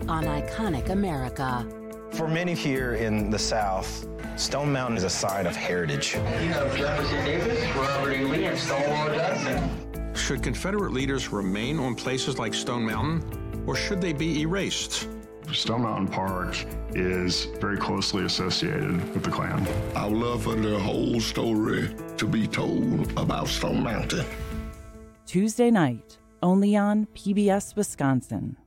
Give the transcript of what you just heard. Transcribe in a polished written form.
on Iconic America. For many here in the South, Stone Mountain is a sign of heritage. You know Jefferson Davis, Robert E. Lee, and Stonewall Jackson. Should Confederate leaders remain on places like Stone Mountain, or should they be erased? Stone Mountain Park is very closely associated with the Klan. I would love for the whole story to be told about Stone Mountain. Tuesday night, only on PBS Wisconsin.